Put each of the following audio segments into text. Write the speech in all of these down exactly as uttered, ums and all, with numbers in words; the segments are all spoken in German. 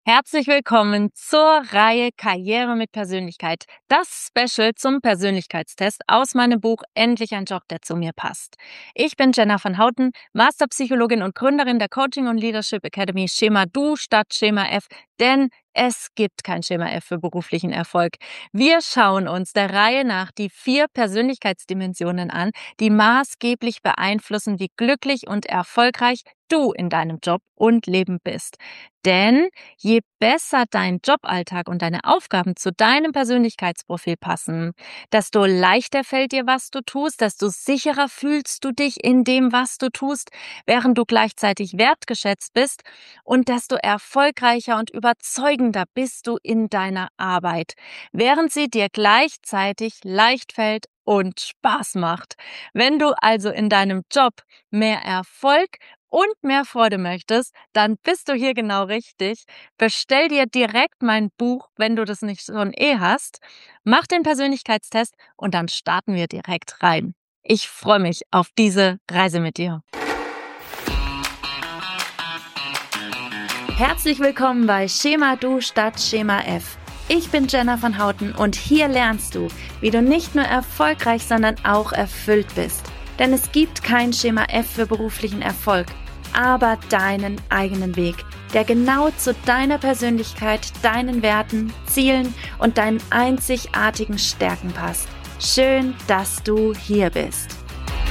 Herzlich willkommen zur Reihe Karriere mit Persönlichkeit. Das Special zum Persönlichkeitstest aus meinem Buch Endlich ein Job, der zu mir passt. Ich bin Jenna van Houten, Masterpsychologin und Gründerin der Coaching und Leadership Academy Schema Du statt Schema F, denn es gibt kein Schema F für beruflichen Erfolg. Wir schauen uns der Reihe nach die vier Persönlichkeitsdimensionen an, die maßgeblich beeinflussen, wie glücklich und erfolgreich du in deinem Job und Leben bist. Denn je besser dein Joballtag und deine Aufgaben zu deinem Persönlichkeitsprofil passen, desto leichter fällt dir, was du tust, desto sicherer fühlst du dich in dem, was du tust, während du gleichzeitig wertgeschätzt bist, und desto erfolgreicher und überzeugender bist du in deiner Arbeit, während sie dir gleichzeitig leicht fällt und Spaß macht. Wenn du also in deinem Job mehr Erfolg und mehr Freude möchtest, dann bist du hier genau richtig. Bestell dir direkt mein Buch, wenn du das nicht schon eh hast. Mach den Persönlichkeitstest und dann starten wir direkt rein. Ich freue mich auf diese Reise mit dir. Herzlich willkommen bei Schema Du statt Schema F. Ich bin Jenna van Houten und hier lernst du, wie du nicht nur erfolgreich, sondern auch erfüllt bist. Denn es gibt kein Schema F für beruflichen Erfolg, aber deinen eigenen Weg, der genau zu deiner Persönlichkeit, deinen Werten, Zielen und deinen einzigartigen Stärken passt. Schön, dass du hier bist.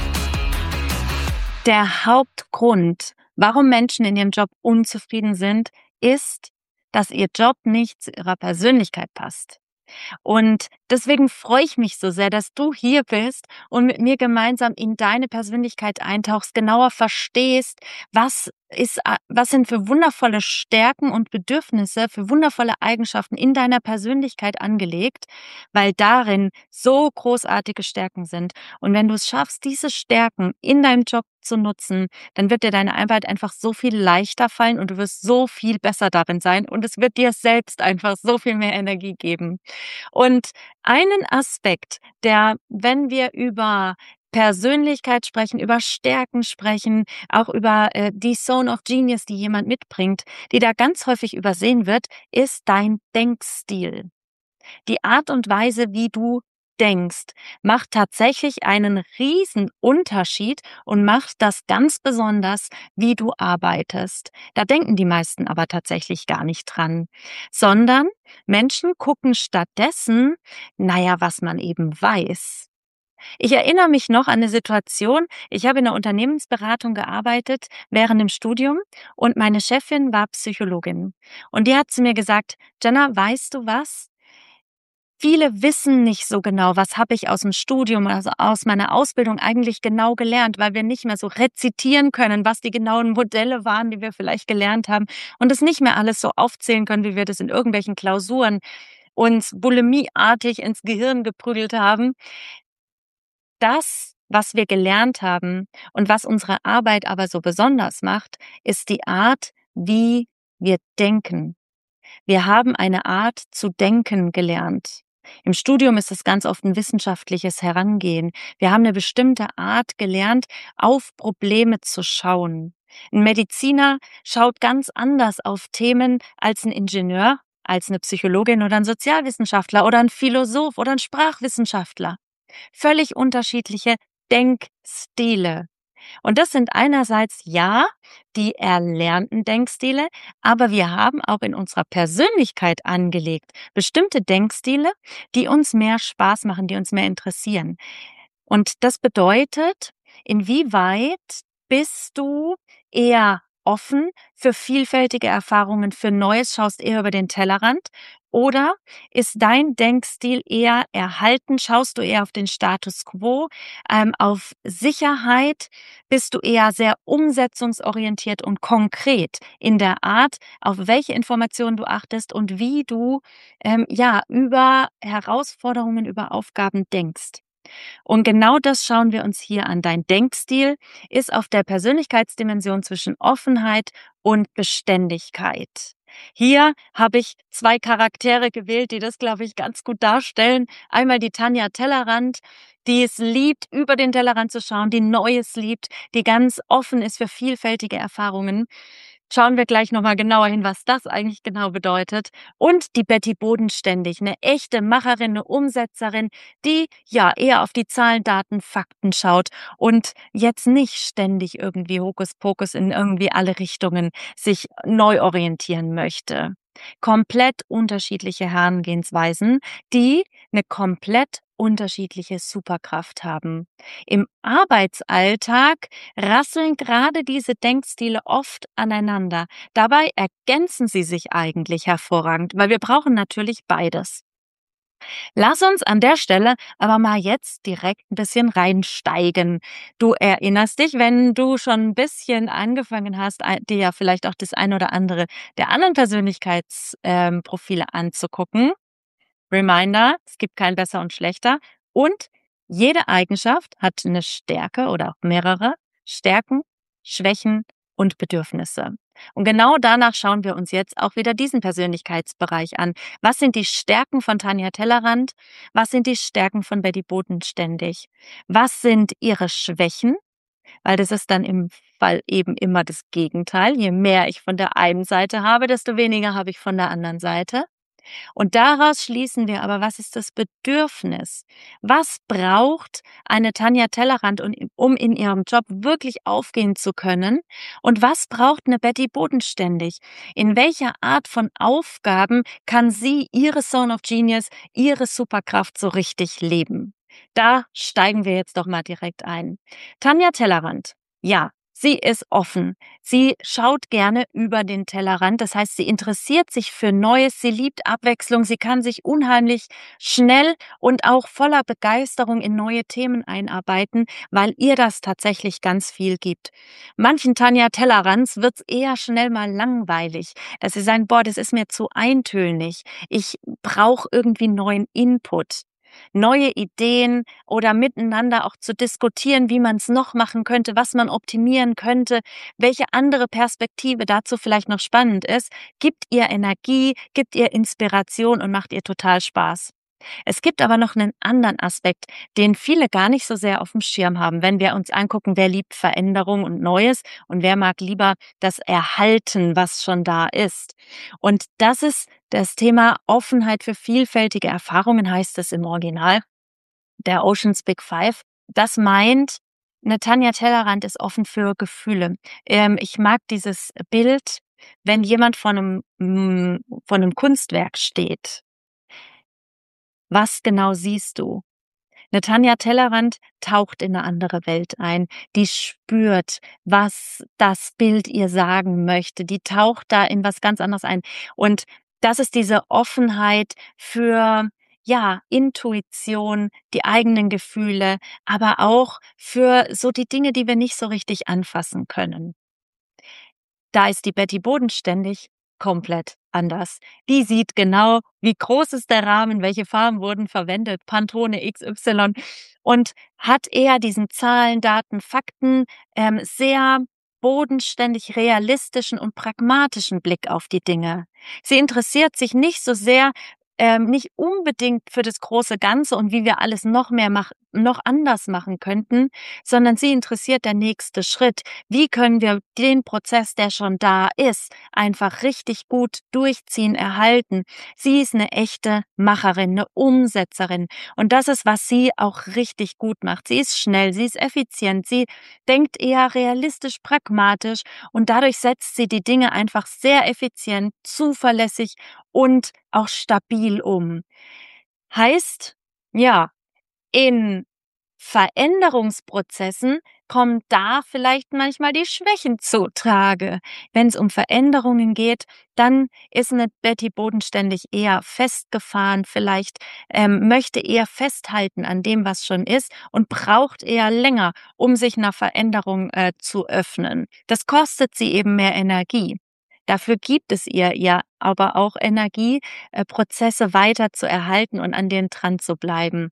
Der Hauptgrund, warum Menschen in ihrem Job unzufrieden sind, ist, dass ihr Job nicht zu ihrer Persönlichkeit passt. Und deswegen freue ich mich so sehr, dass du hier bist und mit mir gemeinsam in deine Persönlichkeit eintauchst, genauer verstehst, was ist, was sind für wundervolle Stärken und Bedürfnisse, für wundervolle Eigenschaften in deiner Persönlichkeit angelegt, weil darin so großartige Stärken sind. Und wenn du es schaffst, diese Stärken in deinem Job zu nutzen, dann wird dir deine Arbeit einfach so viel leichter fallen und du wirst so viel besser darin sein und es wird dir selbst einfach so viel mehr Energie geben. Und einen Aspekt, der, wenn wir über Persönlichkeit sprechen, über Stärken sprechen, auch über äh, die Zone of Genius, die jemand mitbringt, die da ganz häufig übersehen wird, ist dein Denkstil. Die Art und Weise, wie du denkst, macht tatsächlich einen riesen Unterschied und macht das ganz besonders, wie du arbeitest. Da denken die meisten aber tatsächlich gar nicht dran, sondern Menschen gucken stattdessen, naja, was man eben weiß. Ich erinnere mich noch an eine Situation, ich habe in der Unternehmensberatung gearbeitet während dem Studium und meine Chefin war Psychologin. Und die hat zu mir gesagt, Jenna, weißt du was? Viele wissen nicht so genau, was habe ich aus dem Studium, also aus meiner Ausbildung eigentlich genau gelernt, weil wir nicht mehr so rezitieren können, was die genauen Modelle waren, die wir vielleicht gelernt haben und es nicht mehr alles so aufzählen können, wie wir das in irgendwelchen Klausuren uns bulimieartig ins Gehirn geprügelt haben. Das, was wir gelernt haben und was unsere Arbeit aber so besonders macht, ist die Art, wie wir denken. Wir haben eine Art zu denken gelernt. Im Studium ist es ganz oft ein wissenschaftliches Herangehen. Wir haben eine bestimmte Art gelernt, auf Probleme zu schauen. Ein Mediziner schaut ganz anders auf Themen als ein Ingenieur, als eine Psychologin oder ein Sozialwissenschaftler oder ein Philosoph oder ein Sprachwissenschaftler. Völlig unterschiedliche Denkstile. Und das sind einerseits, ja, die erlernten Denkstile, aber wir haben auch in unserer Persönlichkeit angelegt bestimmte Denkstile, die uns mehr Spaß machen, die uns mehr interessieren. Und das bedeutet, inwieweit bist du eher offen für vielfältige Erfahrungen, für Neues, schaust eher über den Tellerrand? Oder ist dein Denkstil eher erhalten? Schaust du eher auf den Status quo, ähm, auf Sicherheit? Bist du eher sehr umsetzungsorientiert und konkret in der Art, auf welche Informationen du achtest und wie du ähm, ja über Herausforderungen, über Aufgaben denkst? Und genau das schauen wir uns hier an. Dein Denkstil ist auf der Persönlichkeitsdimension zwischen Offenheit und Beständigkeit. Hier habe ich zwei Charaktere gewählt, die das, glaube ich, ganz gut darstellen. Einmal die Tanja Tellerrand, die es liebt, über den Tellerrand zu schauen, die Neues liebt, die ganz offen ist für vielfältige Erfahrungen. Schauen wir gleich noch mal genauer hin, was das eigentlich genau bedeutet. Und die Betty Bodenständig, 'ne echte Macherin, 'ne Umsetzerin, die, ja, eher auf die Zahlen, Daten, Fakten schaut und jetzt nicht ständig irgendwie Hokuspokus in irgendwie alle Richtungen sich neu orientieren möchte. Komplett unterschiedliche Herangehensweisen, die 'ne komplett unterschiedliche Superkraft haben. Im Arbeitsalltag rasseln gerade diese Denkstile oft aneinander. Dabei ergänzen sie sich eigentlich hervorragend, weil wir brauchen natürlich beides. Lass uns an der Stelle aber mal jetzt direkt ein bisschen reinsteigen. Du erinnerst dich, wenn du schon ein bisschen angefangen hast, ei dir ja vielleicht auch das ein oder andere der anderen Persönlichkeitsprofile ähm, Profile anzugucken. Reminder, es gibt kein besser und schlechter. Und jede Eigenschaft hat eine Stärke oder auch mehrere Stärken, Schwächen und Bedürfnisse. Und genau danach schauen wir uns jetzt auch wieder diesen Persönlichkeitsbereich an. Was sind die Stärken von Tanja Tellerrand? Was sind die Stärken von Betty Bodenständig? Was sind ihre Schwächen? Weil das ist dann im Fall eben immer das Gegenteil. Je mehr ich von der einen Seite habe, desto weniger habe ich von der anderen Seite. Und daraus schließen wir aber, was ist das Bedürfnis? Was braucht eine Tanja Tellerrand, un- um in ihrem Job wirklich aufgehen zu können? Und was braucht eine Betty Bodenständig? In welcher Art von Aufgaben kann sie ihre Zone of Genius, ihre Superkraft so richtig leben? Da steigen wir jetzt doch mal direkt ein. Tanja Tellerrand. Ja, sie ist offen. Sie schaut gerne über den Tellerrand. Das heißt, sie interessiert sich für Neues. Sie liebt Abwechslung. Sie kann sich unheimlich schnell und auch voller Begeisterung in neue Themen einarbeiten, weil ihr das tatsächlich ganz viel gibt. Manchen Tanja Tellerrands wird's eher schnell mal langweilig, dass sie sagen, boah, das ist mir zu eintönig. Ich brauche irgendwie neuen Input. Neue Ideen oder miteinander auch zu diskutieren, wie man es noch machen könnte, was man optimieren könnte, welche andere Perspektive dazu vielleicht noch spannend ist, gibt ihr Energie, gibt ihr Inspiration und macht ihr total Spaß. Es gibt aber noch einen anderen Aspekt, den viele gar nicht so sehr auf dem Schirm haben, wenn wir uns angucken, wer liebt Veränderung und Neues und wer mag lieber das Erhalten, was schon da ist. Und das ist das Thema Offenheit für vielfältige Erfahrungen, heißt es im Original, der Oceans Big Five. Das meint, 'ne Tanja Tellerrand ist offen für Gefühle. Ähm, ich mag dieses Bild, wenn jemand vor 'nem hm, vor 'nem Kunstwerk steht. Was genau siehst du? 'Ne Tanja Tellerrand taucht in 'ne andere Welt ein. Die spürt, was das Bild ihr sagen möchte. Die taucht da in was ganz anderes ein. Und das ist diese Offenheit für, ja, Intuition, die eigenen Gefühle, aber auch für so die Dinge, die wir nicht so richtig anfassen können. Da ist die Betty bodenständig komplett anders. Die sieht genau, wie groß ist der Rahmen, welche Farben wurden verwendet, Pantone X Y und hat eher diesen Zahlen, Daten, Fakten, ähm, sehr bodenständig realistischen und pragmatischen Blick auf die Dinge. Sie interessiert sich nicht so sehr, ähm, nicht unbedingt für das große Ganze und wie wir alles noch mehr mach noch anders machen könnten, sondern sie interessiert der nächste Schritt. Wie können wir den Prozess, der schon da ist, einfach richtig gut durchziehen, erhalten? Sie ist eine echte Macherin, eine Umsetzerin. Und das ist, was sie auch richtig gut macht. Sie ist schnell, sie ist effizient, sie denkt eher realistisch, pragmatisch und dadurch setzt sie die Dinge einfach sehr effizient, zuverlässig und auch stabil um. Heißt, ja, in Veränderungsprozessen kommen da vielleicht manchmal die Schwächen zutrage. Wenn es um Veränderungen geht, dann ist eine Betty bodenständig eher festgefahren, vielleicht ähm, möchte eher festhalten an dem, was schon ist und braucht eher länger, um sich einer Veränderung äh, zu öffnen. Das kostet sie eben mehr Energie. Dafür gibt es ihr ja aber auch Energie, äh, Prozesse weiter zu erhalten und an denen dran zu bleiben.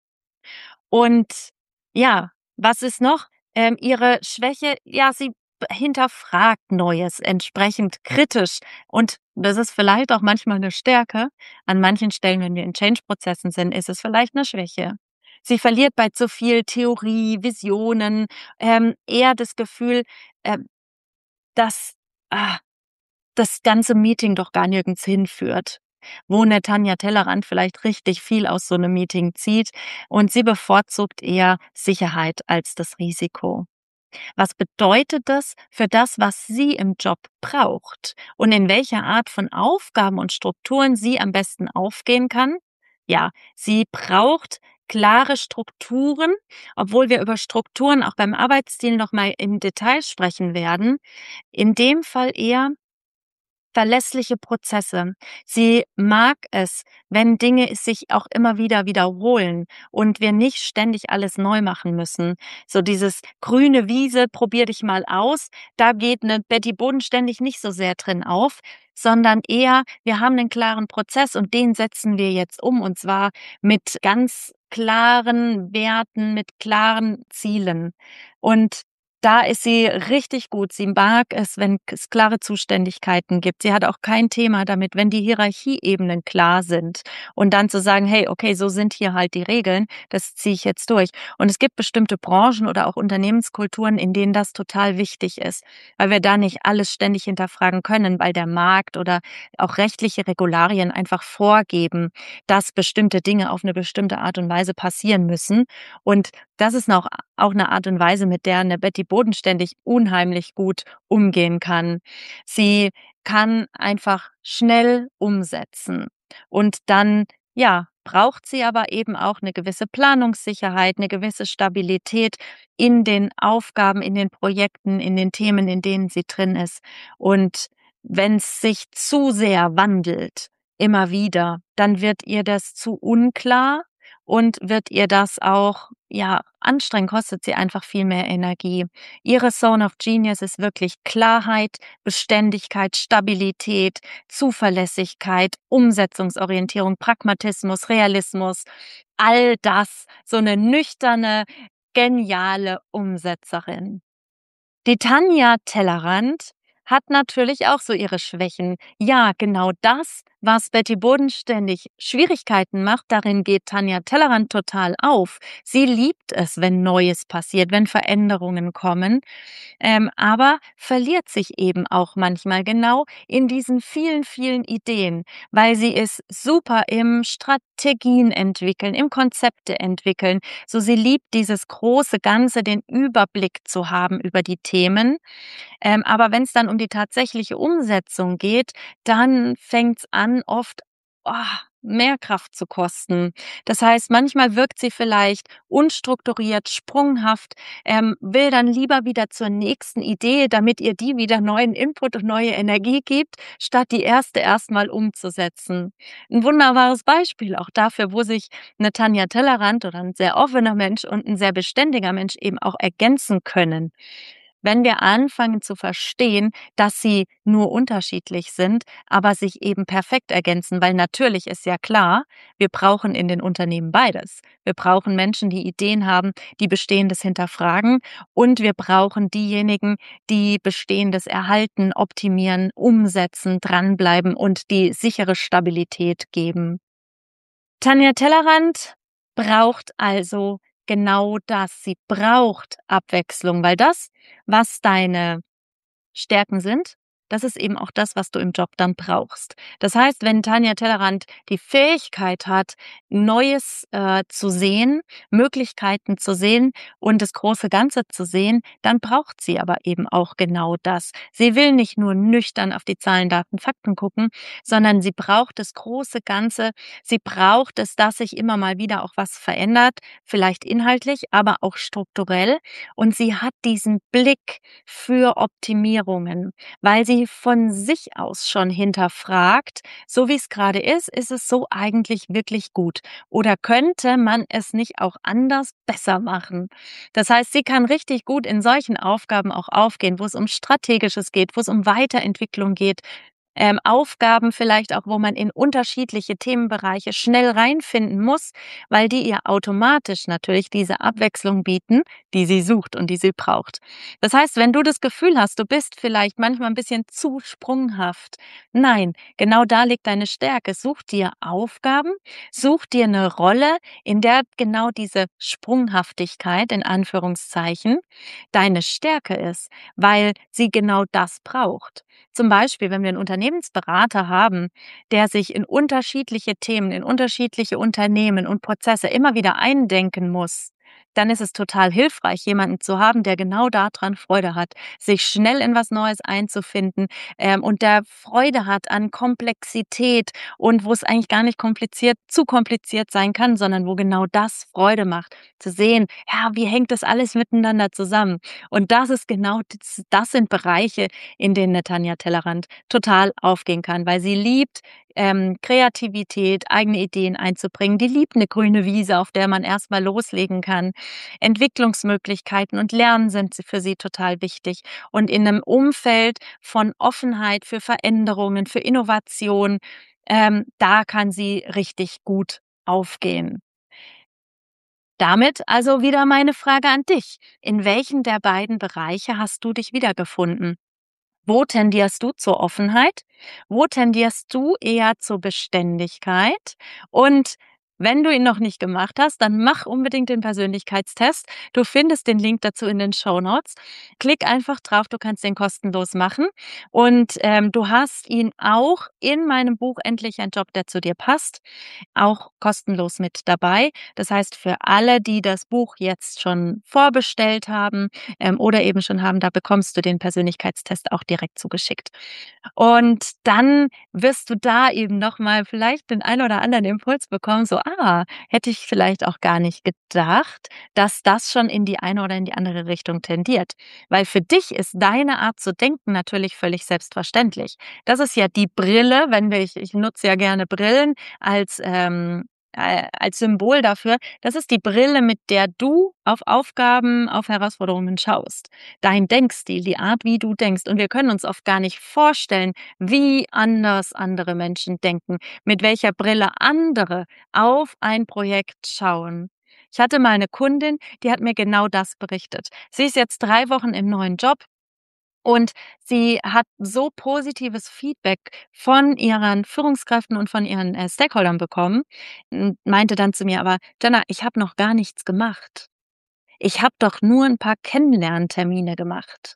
Und ja, was ist noch? Ähm, ihre Schwäche, ja, sie b hinterfragt Neues entsprechend kritisch und das ist vielleicht auch manchmal eine Stärke. An manchen Stellen, wenn wir in Change-Prozessen sind, ist es vielleicht eine Schwäche. Sie verliert bei zu viel Theorie, Visionen, ähm, eher das Gefühl, ähm, dass ah, das ganze Meeting doch gar nirgends hinführt, wo 'ne Tanja Tellerrand vielleicht richtig viel aus so 'nem Meeting zieht und sie bevorzugt eher Sicherheit als das Risiko. Was bedeutet das für das, was sie im Job braucht und in welcher Art von Aufgaben und Strukturen sie am besten aufgehen kann? Ja, sie braucht klare Strukturen, obwohl wir über Strukturen auch beim Arbeitsstil noch mal im Detail sprechen werden. In dem Fall eher verlässliche Prozesse. Sie mag es, wenn Dinge sich auch immer wieder wiederholen und wir nicht ständig alles neu machen müssen. So dieses grüne Wiese, probier dich mal aus, da geht 'ne Betty Bodenständig nicht so sehr drin auf, sondern eher, wir haben 'nen klaren Prozess und den setzen wir jetzt um und zwar mit ganz klaren Werten, mit klaren Zielen. Und da ist sie richtig gut. Sie mag es, wenn es klare Zuständigkeiten gibt. Sie hat auch kein Thema damit, wenn die Hierarchieebenen klar sind und dann zu sagen: „Hey, okay, so sind hier halt die Regeln, das ziehe ich jetzt durch.“ Und es gibt bestimmte Branchen oder auch Unternehmenskulturen, in denen das total wichtig ist, weil wir da nicht alles ständig hinterfragen können, weil der Markt oder auch rechtliche Regularien einfach vorgeben, dass bestimmte Dinge auf 'ne bestimmte Art und Weise passieren müssen. Und das ist noch auch 'ne Art und Weise, mit der 'ne Betty Bodenständig unheimlich gut umgehen kann. Sie kann einfach schnell umsetzen und dann, ja, braucht sie aber eben auch 'ne gewisse Planungssicherheit, 'ne gewisse Stabilität in den Aufgaben, in den Projekten, in den Themen, in denen sie drin ist. Und wenn's sich zu sehr wandelt, immer wieder, dann wird ihr das zu unklar und wird ihr das auch, ja, anstrengend, kostet sie einfach viel mehr Energie. Ihre Zone of Genius ist wirklich Klarheit, Beständigkeit, Stabilität, Zuverlässigkeit, Umsetzungsorientierung, Pragmatismus, Realismus, all das. So 'ne nüchterne, geniale Umsetzerin. Die Tanja Tellerrand hat natürlich auch so ihre Schwächen. Ja, genau das, was Betty Bodenständig Schwierigkeiten macht, darin geht Tanja Tellerrand total auf. Sie liebt es, wenn Neues passiert, wenn Veränderungen kommen, ähm, aber verliert sich eben auch manchmal genau in diesen vielen, vielen Ideen, weil sie ist super im Strategien entwickeln, im Konzepte entwickeln. So, sie liebt dieses große Ganze, den Überblick zu haben über die Themen. Ähm, aber wenn's dann um die tatsächliche Umsetzung geht, dann fängt's an, oft, oh, mehr Kraft zu kosten. Das heißt, manchmal wirkt sie vielleicht unstrukturiert, sprunghaft, ähm, will dann lieber wieder zur nächsten Idee, damit ihr die wieder neuen Input und neue Energie gibt, statt die erste erst mal umzusetzen. 'N wunderbares Beispiel auch dafür, wo sich 'ne Tanja Tellerrand oder 'n sehr offener Mensch und 'n sehr beständiger Mensch eben auch ergänzen können. Wenn wir anfangen zu verstehen, dass sie nur unterschiedlich sind, aber sich eben perfekt ergänzen, weil natürlich ist ja klar, wir brauchen in den Unternehmen beides. Wir brauchen Menschen, die Ideen haben, die Bestehendes hinterfragen und wir brauchen diejenigen, die Bestehendes erhalten, optimieren, umsetzen, dranbleiben und die sichere Stabilität geben. Tanja Tellerrand braucht also genau das. Sie braucht Abwechslung, weil das, was deine Stärken sind, das ist eben auch das, was du im Job dann brauchst. Das heißt, wenn Tanja Tellerrand die Fähigkeit hat, Neues, äh, zu sehen, Möglichkeiten zu sehen und das große Ganze zu sehen, dann braucht sie aber eben auch genau das. Sie will nicht nur nüchtern auf die Zahlen, Daten, Fakten gucken, sondern sie braucht das große Ganze. Sie braucht es, dass sich immer mal wieder auch was verändert, vielleicht inhaltlich, aber auch strukturell. Und sie hat diesen Blick für Optimierungen, weil sie von sich aus schon hinterfragt: „So wie's grade ist, ist es so eigentlich wirklich gut? Oder könnte man es nicht auch anders besser machen?“ Das heißt, sie kann richtig gut in solchen Aufgaben auch aufgehen, wo's um Strategisches geht, wo's um Weiterentwicklung geht, ähm, Aufgaben vielleicht auch, wo man in unterschiedliche Themenbereiche schnell reinfinden muss, weil die ihr automatisch natürlich diese Abwechslung bieten, die sie sucht und die sie braucht. Das heißt, wenn du das Gefühl hast, du bist vielleicht manchmal ein bisschen zu sprunghaft, nein, genau da liegt deine Stärke. Such dir Aufgaben, such dir eine Rolle, in der genau diese Sprunghaftigkeit in Anführungszeichen deine Stärke ist, weil sie genau das braucht. Zum Beispiel, wenn wir einen Unternehmensberater haben, der sich in unterschiedliche Themen, in unterschiedliche Unternehmen und Prozesse immer wieder eindenken muss, dann ist es total hilfreich, jemanden zu haben, der genau daran Freude hat, sich schnell in was Neues einzufinden, ähm, und der Freude hat an Komplexität und wo es eigentlich gar nicht kompliziert zu kompliziert sein kann, sondern wo genau das Freude macht, zu sehen, ja, wie hängt das alles miteinander zusammen? Und das ist genau das das sind Bereiche, in denen 'ne Tanja Tellerrand total aufgehen kann, weil sie liebt, ähm, Kreativität, eigene Ideen einzubringen. Die liebt eine grüne Wiese, auf der man erst mal loslegen kann. Entwicklungsmöglichkeiten und Lernen sind für sie total wichtig. Und in einem Umfeld von Offenheit für Veränderungen, für Innovation, ähm, da kann sie richtig gut aufgehen. Damit also wieder meine Frage an dich: In welchen der beiden Bereiche hast du dich wiedergefunden? Wo tendierst du zur Offenheit? Wo tendierst du eher zur Beständigkeit? Und wenn du ihn noch nicht gemacht hast, dann mach unbedingt den Persönlichkeitstest. Du findest den Link dazu in den Shownotes. Klick einfach drauf, du kannst den kostenlos machen. Und ähm, du hast ihn auch in meinem Buch Endlich ein Job, der zu dir passt, auch kostenlos mit dabei. Das heißt, für alle, die das Buch jetzt schon vorbestellt haben, ähm, oder eben schon haben, da bekommst du den Persönlichkeitstest auch direkt zugeschickt. Und dann wirst du da eben noch mal vielleicht den ein oder anderen Impuls bekommen, so: „Ah, hätte ich vielleicht auch gar nicht gedacht, dass das schon in die eine oder in die andere Richtung tendiert.“ Weil für dich ist deine Art zu denken natürlich völlig selbstverständlich. Das ist ja die Brille, wenn wir ich ich nutze ja gerne Brillen als, ähm äh, als Symbol dafür. Das ist die Brille, mit der du auf Aufgaben, auf Herausforderungen schaust. Dein Denkstil, die Art, wie du denkst. Und wir können uns oft gar nicht vorstellen, wie anders andere Menschen denken, mit welcher Brille andere auf ein Projekt schauen. Ich hatte mal eine Kundin, die hat mir genau das berichtet. Sie ist jetzt drei Wochen im neuen Job und sie hat so positives Feedback von ihren Führungskräften und von ihren, äh, Stakeholdern bekommen und meinte dann zu mir: „Aber Jenna, ich habe noch gar nichts gemacht. Ich habe doch nur ein paar Kennenlerntermine gemacht.“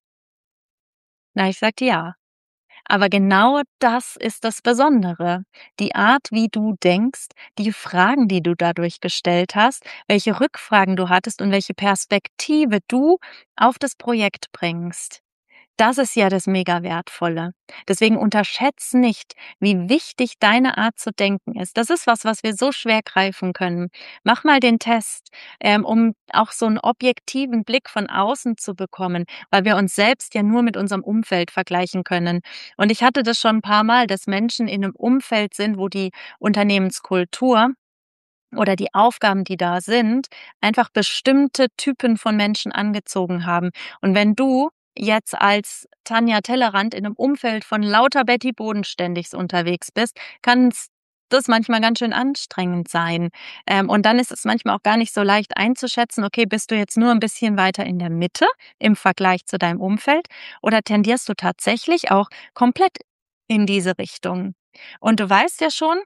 Na, ich sagte: „Ja, aber genau das ist das Besondere. Die Art, wie du denkst, die Fragen, die du dadurch gestellt hast, welche Rückfragen du hattest und welche Perspektive du auf das Projekt bringst. Das ist ja das mega Wertvolle. Deswegen unterschätz nicht, wie wichtig deine Art zu denken ist. Das ist was, was wir so schwer greifen können. Mach mal den Test, ähm, um auch so einen objektiven Blick von außen zu bekommen, weil wir uns selbst ja nur mit unserem Umfeld vergleichen können. Und ich hatte das schon ein paar Mal, dass Menschen in einem Umfeld sind, wo die Unternehmenskultur oder die Aufgaben, die da sind, einfach bestimmte Typen von Menschen angezogen haben. Und wenn du jetzt als Tanja Tellerrand in einem Umfeld von lauter Betty Bodenständigs unterwegs bist, kann's das manchmal ganz schön anstrengend sein. Ähm, und dann ist es manchmal auch gar nicht so leicht einzuschätzen, okay, bist du jetzt nur ein bisschen weiter in der Mitte im Vergleich zu deinem Umfeld oder tendierst du tatsächlich auch komplett in diese Richtung? Und du weißt ja schon,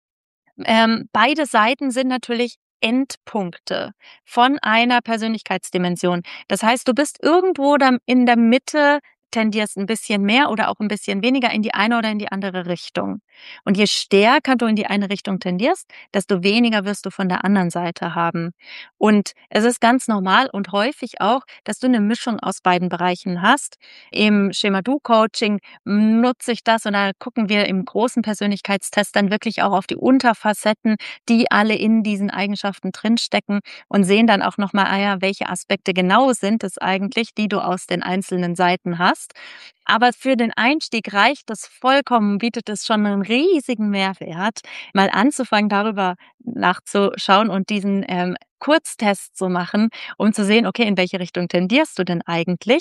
ähm, beide Seiten sind natürlich Endpunkte von einer Persönlichkeitsdimension. Das heißt, du bist irgendwo da in der Mitte, tendierst ein bisschen mehr oder auch ein bisschen weniger in die eine oder in die andere Richtung. Und je stärker du in die eine Richtung tendierst, desto weniger wirst du von der anderen Seite haben. Und es ist ganz normal und häufig auch, dass du eine Mischung aus beiden Bereichen hast. Im Schema-Du-Coaching nutze ich das und da gucken wir im großen Persönlichkeitstest dann wirklich auch auf die Unterfacetten, die alle in diesen Eigenschaften drinstecken und sehen dann auch noch mal, ah ja, welche Aspekte genau sind es eigentlich, die du aus den einzelnen Seiten hast. Aber für den Einstieg reicht das vollkommen, bietet es schon einen riesigen Mehrwert, mal anzufangen, darüber nachzuschauen und diesen, ähm, Kurztest zu machen, um zu sehen, okay, in welche Richtung tendierst du denn eigentlich?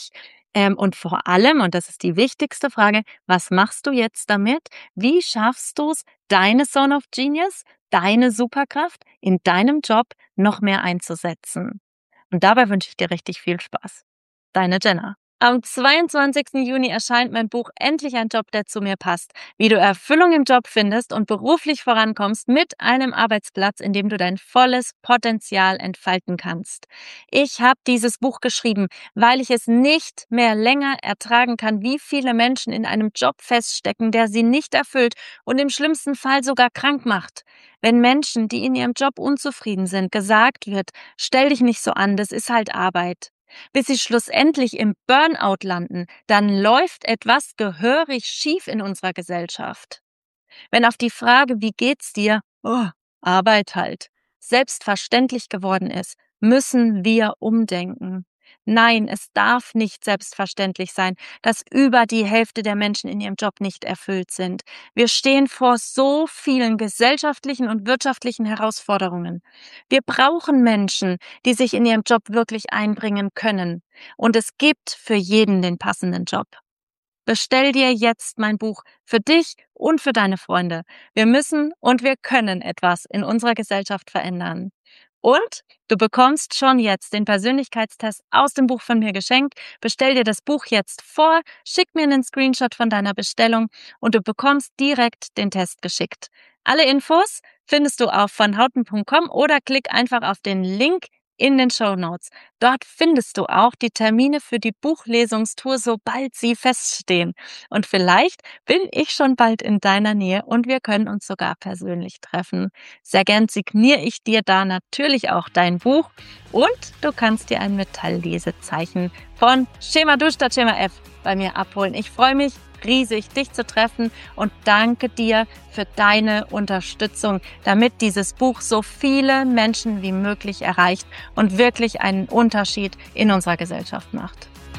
Ähm, und vor allem, und das ist die wichtigste Frage, was machst du jetzt damit? Wie schaffst du es, deine Zone of Genius, deine Superkraft in deinem Job noch mehr einzusetzen? Und dabei wünsche ich dir richtig viel Spaß. Deine Jenna. Am zweiundzwanzigsten Juni erscheint mein Buch Endlich ein Job, der zu mir passt. Wie du Erfüllung im Job findest und beruflich vorankommst mit einem Arbeitsplatz, in dem du dein volles Potenzial entfalten kannst. Ich habe dieses Buch geschrieben, weil ich es nicht mehr länger ertragen kann, wie viele Menschen in einem Job feststecken, der sie nicht erfüllt und im schlimmsten Fall sogar krank macht. Wenn Menschen, die in ihrem Job unzufrieden sind, gesagt wird, stell dich nicht so an, das ist halt Arbeit, bis sie schlussendlich im Burnout landen, dann läuft etwas gehörig schief in unserer Gesellschaft. Wenn auf die Frage, wie geht's dir? Oh, Arbeit halt, selbstverständlich geworden ist, müssen wir umdenken. Nein, es darf nicht selbstverständlich sein, dass über die Hälfte der Menschen in ihrem Job nicht erfüllt sind. Wir stehen vor so vielen gesellschaftlichen und wirtschaftlichen Herausforderungen. Wir brauchen Menschen, die sich in ihrem Job wirklich einbringen können. Und es gibt für jeden den passenden Job. Bestell dir jetzt mein Buch für dich und für deine Freunde. Wir müssen und wir können etwas in unserer Gesellschaft verändern. Und du bekommst schon jetzt den Persönlichkeitstest aus dem Buch von mir geschenkt. Bestell dir das Buch jetzt vor, schick mir einen Screenshot von deiner Bestellung und du bekommst direkt den Test geschickt. Alle Infos findest du auf von houten punkt com oder klick einfach auf den Link in den Shownotes. Dort findest du auch die Termine für die Buchlesungstour, sobald sie feststehen. Und vielleicht bin ich schon bald in deiner Nähe und wir können uns sogar persönlich treffen. Sehr gern signiere ich dir da natürlich auch dein Buch und du kannst dir ein Metalllesezeichen von Schema Du statt Schema F bei mir abholen. Ich freue mich riesig, dich zu treffen und danke dir für deine Unterstützung, damit dieses Buch so viele Menschen wie möglich erreicht und wirklich einen Unterschied in unserer Gesellschaft macht.